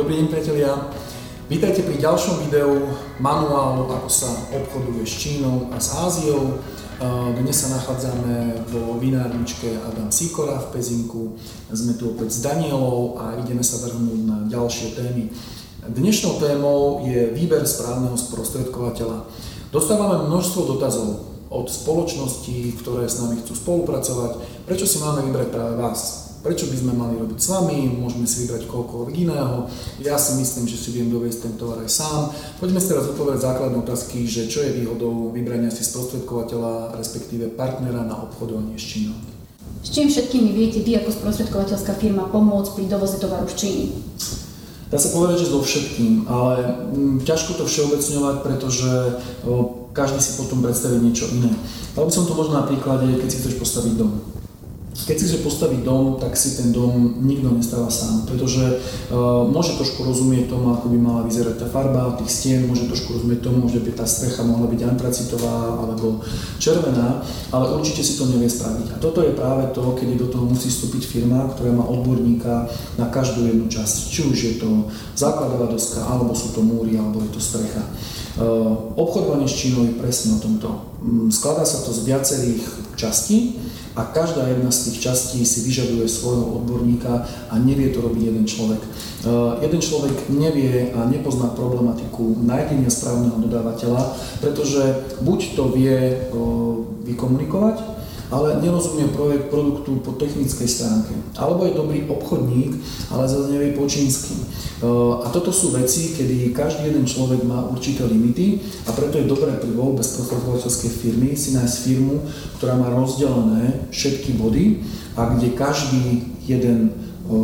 Dobrý deň, priatelia. Vítajte pri ďalšom videu manuálu, ako sa obchoduje s Čínou a s Áziou. Dnes sa nachádzame vo vinárničke Adam Sikora v Pezinku. Sme tu opäť s Danielou a ideme sa vrhnúť na ďalšie témy. Dnešnou témou je výber správneho sprostredkovateľa. Dostávame množstvo dotazov od spoločností, ktoré s nami chcú spolupracovať. Prečo si máme vybrať práve vás? Prečo by sme mali robiť s vami? Môžeme si vybrať koľkoľvek iného. Ja si myslím, že si viem doviesť ten tovar aj sám. Poďme si teraz odpovedať základné otázky, že čo je výhodou vybrania si sprostredkovateľa, respektíve partnera na obchodovanie s Čínou. S čím všetkými viete vy ako sprostredkovateľská firma pomôcť pri dovoze tovaru z Číny? Dá sa povedať, že so všetkým, ale ťažko to všeobecňovať, pretože každý si potom predstaví niečo iné. Dal by som to možno na príklade, keď si chceš postaviť dom. Keď si chceš postaviť dom, tak si ten dom nikto nestáva sám, pretože môže trošku rozumieť tomu, ako by mala vyzerať tá farba tých stien, môže trošku rozumieť tomu, že by tá strecha mohla byť antracitová alebo červená, ale určite si to nevie spraviť. A toto je práve to, keď do toho musí vstúpiť firma, ktorá má odborníka na každú jednu časť. Či už je to základová doska, alebo sú to múry, alebo je to strecha. Obchodovanie s Čínou je presne o tomto. Skladá sa to z viacerých častí a každá jedna z tých častí si vyžaduje svojho odborníka a nevie to robiť jeden človek. Jeden človek nevie a nepozná problematiku nájdenia správneho dodávateľa, pretože buď to vie vykomunikovať, ale nerozumie produktu po technickej stránke. Alebo je dobrý obchodník, ale zase nevie po čínsky. A toto sú veci, kedy každý jeden človek má určité limity a preto je dobré pri voľbe sprostredkovateľskej firmy si nájsť firmu, ktorá má rozdelené všetky body a kde každý jeden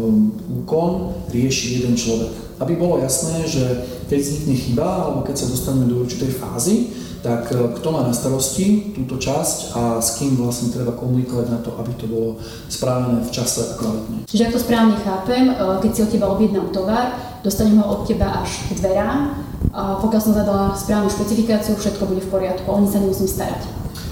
úkon rieši jeden človek. Aby bolo jasné, že keď vznikne chyba alebo keď sa dostaneme do určitej fázy, tak kto má na starosti túto časť a s kým vlastne treba komunikovať na to, aby to bolo spravené v čase a kvalitne. Čiže ak to správne chápem, keď si od teba objednám tovar, dostanem ho od teba až k dverám, pokiaľ som zadala správnu špecifikáciu, všetko bude v poriadku, o nič sa nemusím starať.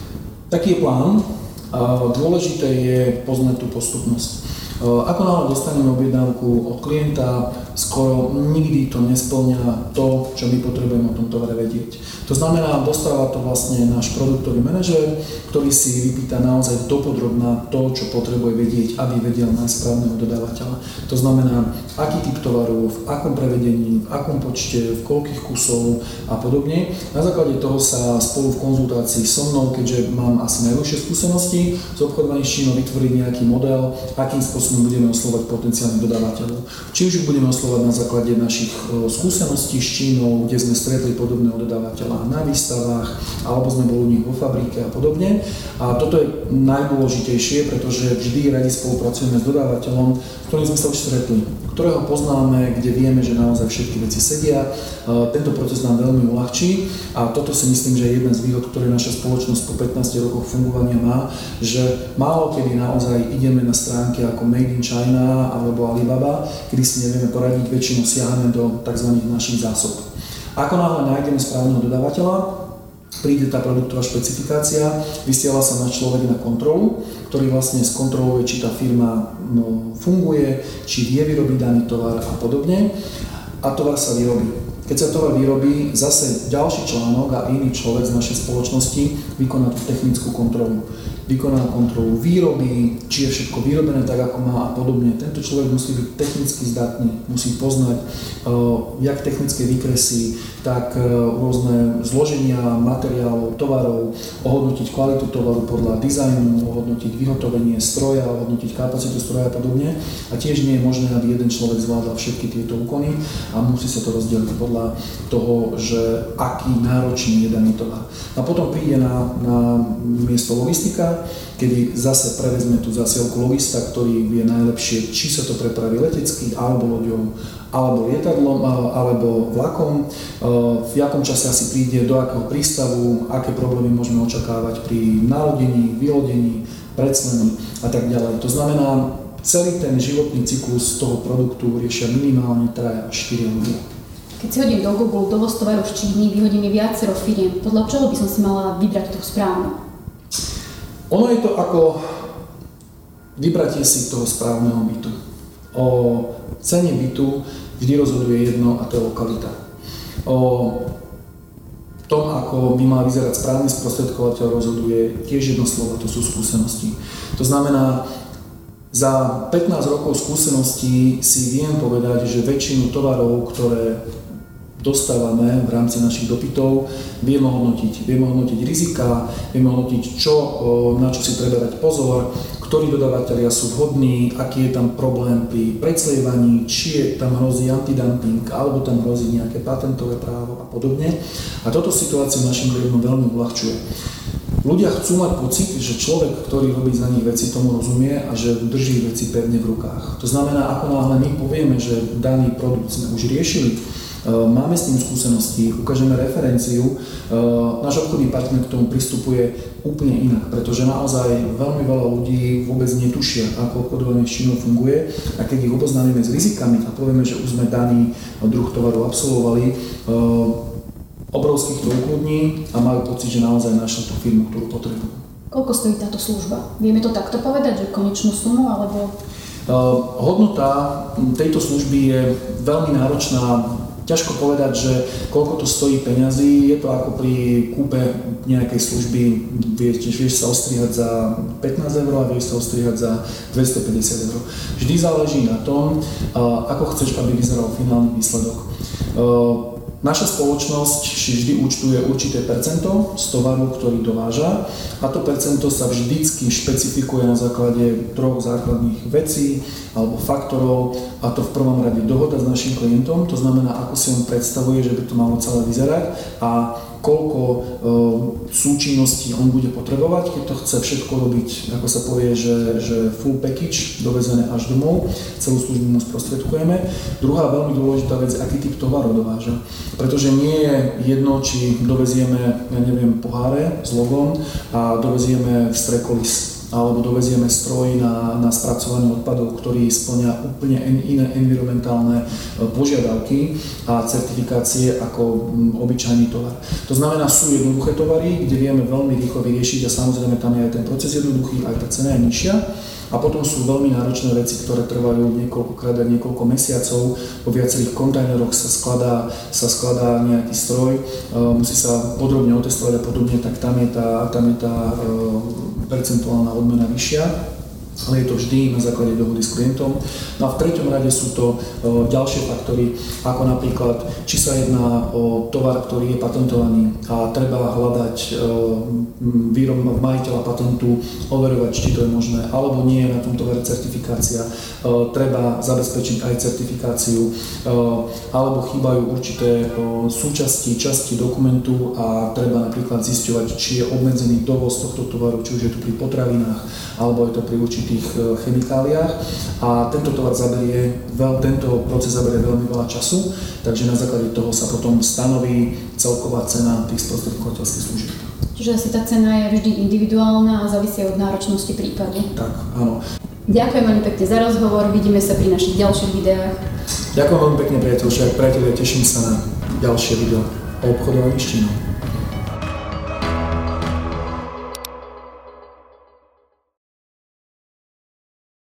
Taký je plán. Dôležité je poznať tú postupnosť. Ako náhle dostaneme objednávku od klienta, skoro nikdy to nesplňa to, čo my potrebujeme o tom tovare vedieť. To znamená, dostáva to vlastne náš produktový manažér, ktorý si vypýta naozaj dopodrobná to, čo potrebuje vedieť, aby vedel nájsť správneho dodávateľa. To znamená, aký typ tovaru, v akom prevedení, v akom počte, v koľkých kusov a podobne. Na základe toho sa spolu v konzultácii so mnou, keďže mám asi najlepšie skúsenosti s obchodovaním s Čínou, vytvoriť nejaký model, akým spôsobom budeme oslovať potenciálnych dodávateľov. Či už budeme oslovať na základe našich skúseností s Čínou, kde sme stretli podobného dodávateľa na výstavách, alebo sme boli u nich vo fabrike a podobne. A toto je najdôležitejšie, pretože vždy radi spolupracujeme s dodávateľom, s ktorým sme sa už stretli, ktorého poznáme, kde vieme, že naozaj všetky veci sedia. Tento proces nám veľmi uľahčí a toto si myslím, že je jedna z výhod, ktoré naša spoločnosť po 15 rokoch fungovania má, že málo kedy naozaj ideme na stránky ako Made in China alebo Alibaba, kedy si nevieme poradiť, väčšinou siahame do tzv. Našich zásob. Ako náhle nájdeme správneho dodávateľa, príde tá produktová špecifikácia, vysiela sa náš človek na kontrolu, ktorý vlastne skontroluje, či tá firma funguje, či vie vyrobiť daný tovar a podobne. A tovar sa vyrobí. Keď sa tovar vyrobí, zase ďalší článok a iný človek z našej spoločnosti vykoná tú technickú kontrolu. Vykoná kontrolu výroby, či je všetko vyrobené tak, ako má a podobne. Tento človek musí byť technicky zdatný, musí poznať jak technické výkresy, tak rôzne zloženia materiálov, tovarov, ohodnotiť kvalitu tovaru podľa dizajnu, ohodnotiť vyhotovenie stroja, ohodnotiť kapacitu stroja a podobne. A tiež nie je možné, aby jeden človek zvládal všetky tieto úkony a musí sa to rozdeliť podľa toho, že aký náročný je daný tovar. A potom príde na miesto logistika, kedy zase prevezme tú zásielku logista, ktorý vie najlepšie, či sa to prepraví letecky, alebo loďou, alebo lietadlom, alebo vlakom, v akom čase asi príde, do akého prístavu, aké problémy môžeme očakávať pri nalodení, vylodení, preclení a tak ďalej. To znamená, celý ten životný cyklus toho produktu riešia minimálne 3 až 4 ľudia. Keď si hodím do Google dovoz tovaru z Číny, vyhodí mi viacero firiem. Podľa čoho by som si mala vybrať tú správnu? Ono je to ako vybratie si toho správneho bytu. O cene bytu vždy rozhoduje jedno a to je lokalita. O tom, ako by mal vyzerať správny sprostredkovateľ, rozhoduje tiež jedno slovo, to sú skúsenosti. To znamená, za 15 rokov skúseností si viem povedať, že väčšinu tovarov, ktoré dostávame v rámci našich dopytov, vieme hodnotiť rizika, vieme hodnotiť, na čo si treba dať pozor, ktorí dodavatelia sú vhodní, aký je tam problém pri preclievaní, či tam hrozí antidumping, alebo tam hrozí nejaké patentové právo a podobne. A toto situáciu našim klientom veľmi uľahčuje. Ľudia chcú mať pocit, že človek, ktorý robí za nich veci, tomu rozumie a že drží veci pevne v rukách. To znamená, ako náhle my povieme, že daný produkt sme už riešili, máme s tým skúsenosti, ukážeme referenciu, náš obchodný partner k tomu pristupuje úplne inak, pretože naozaj veľmi veľa ľudí vôbec netušia, ako obchodovanie s Čínou funguje a keď ich oboznámime s rizikami a povieme, že už sme daný druh tovaru absolvovali, obrovských to ukludní a majú pocit, že naozaj našli tú firmu, ktorú potrebujú. Koľko stojí táto služba? Vieme to takto povedať, že konečnú sumu, alebo... Hodnota tejto služby je veľmi náročná. Ťažko povedať, že koľko to stojí peňazí, je to ako pri kúpe nejakej služby, vieš sa ostrihať za 15 eur a vieš sa ostrihať za 250 eur. Vždy záleží na tom, ako chceš, aby vyzeral finálny výsledok. Naša spoločnosť si vždy účtuje určité percento z tovaru, ktorý dováža a to percento sa vždycky špecifikuje na základe 3 základných vecí alebo faktorov a to v prvom rade dohoda s našim klientom, to znamená, ako si on predstavuje, že by to malo celé vyzerať a koľko súčinností on bude potrebovať, keď to chce všetko robiť, ako sa povie, že full package, dovezené až domov, celú službu mu sprostredkujeme. Druhá veľmi dôležitá vec, aký typ tovaru dováža. Pretože nie je jedno, či dovezieme, poháre s logom a dovezieme strekolis, alebo dovezieme stroj na spracovanie odpadov, ktorý spĺňa úplne iné environmentálne požiadavky a certifikácie ako obyčajný tovar. To znamená, sú jednoduché tovary, kde vieme veľmi rýchlo vyriešiť a samozrejme tam je aj ten proces jednoduchý, aj tá cena je nižšia. A potom sú veľmi náročné veci, ktoré trvajú niekoľkokrát aj niekoľko mesiacov. Po viacerých kontajneroch sa skladá nejaký stroj, musí sa podrobne otestovať a podobne, tak tam je tá percentuálna odmena vyššia. Ale je to vždy na základe dohody s klientom. No a v treťom rade sú to ďalšie faktory, ako napríklad, či sa jedná o tovar, ktorý je patentovaný a treba hľadať majiteľa patentu, overovať, či to je možné, alebo nie je na tom tovare certifikácia, treba zabezpečiť aj certifikáciu, alebo chýbajú určité časti dokumentu a treba napríklad zisťovať, či je obmedzený dovoz tohto tovaru, či už je to pri potravinách, alebo je to pri určitých chemikáliách a tento proces zaberie veľmi veľa času, takže na základe toho sa potom stanoví celková cena tých sprostredkovateľských služieb. Čiže asi tá cena je vždy individuálna a závisí od náročnosti prípadu. Tak, áno. Ďakujem veľmi pekne za rozhovor, vidíme sa pri našich ďalších videách. Ďakujem veľmi pekne, priatelia, teším sa na ďalšie video o obchodovaní s Čínou.